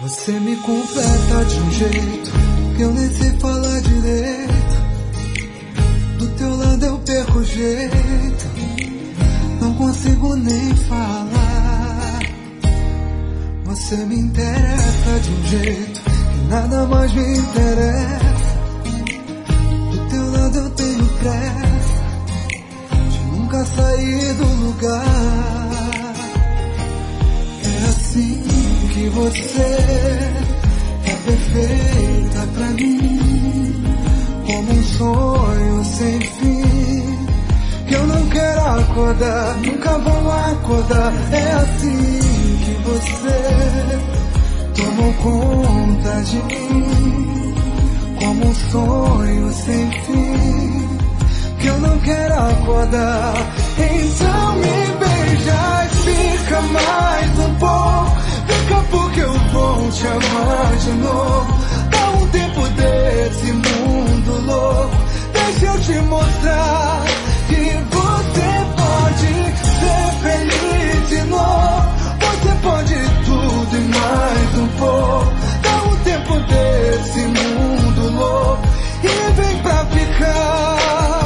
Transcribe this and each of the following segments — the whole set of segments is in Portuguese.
Você me completa de um jeito que eu nem sei falar direito. Do teu lado eu perco o jeito, não consigo nem falar. Você me interessa de um jeito que nada mais me interessa. Do teu lado eu tenho pressa de nunca sair do lugar. É assim que você é perfeita pra mim, como um sonho sem fim, que eu não quero acordar, nunca vou acordar. É assim que você tomou conta de mim, como um sonho sem fim, que eu não quero acordar. Então me beija e fica mais um pouco, fica porque eu vou te amar de novo. Dá um tempo desse mundo louco, deixa eu te mostrar que você pode ser feliz de novo. Você pode tudo e mais um pouco. Dá um tempo desse mundo louco e vem pra ficar.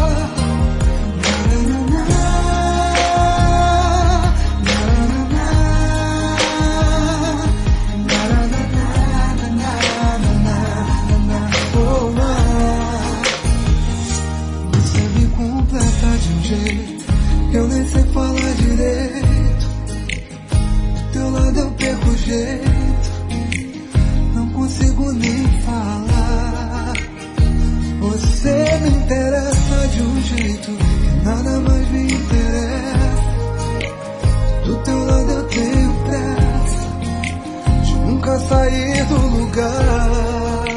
Eu nem sei falar direito, do teu lado eu perco o jeito, não consigo nem falar. Você me interessa de um jeito que nada mais me interessa. Do teu lado eu tenho pressa de nunca sair do lugar.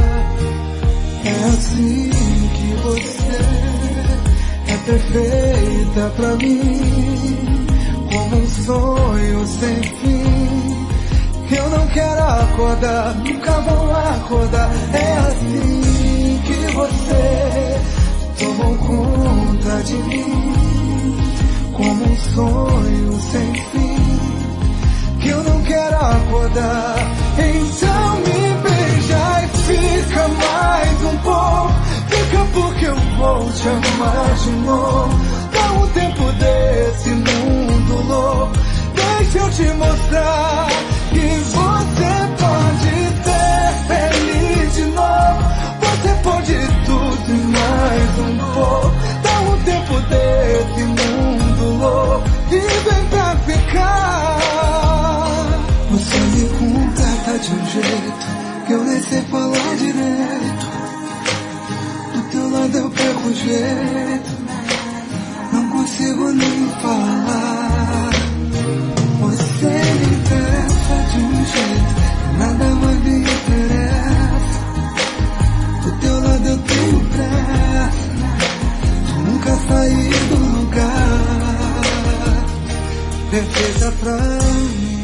É assim que você é perfeita pra mim, como um sonho sem fim, que eu não quero acordar, nunca vou acordar. É assim que você tomou conta de mim, como um sonho sem fim, que eu não quero acordar. Então me beija e fica mais um pouco, fica porque eu vou te amar de novo. Dá um tempo desse mundo louco, deixa eu te mostrar que você pode ser feliz de novo. Você pode tudo e mais um pouco. Dá um tempo desse mundo louco e vem pra ficar. Você me completa de um jeito que eu nem sei falar direito. Do teu lado eu perco o jeito, não consigo nem falar. Você me interessa de um jeito que nada mais me interessa. Do teu lado eu tenho pressa de nunca sair do lugar. Perfeita pra mim.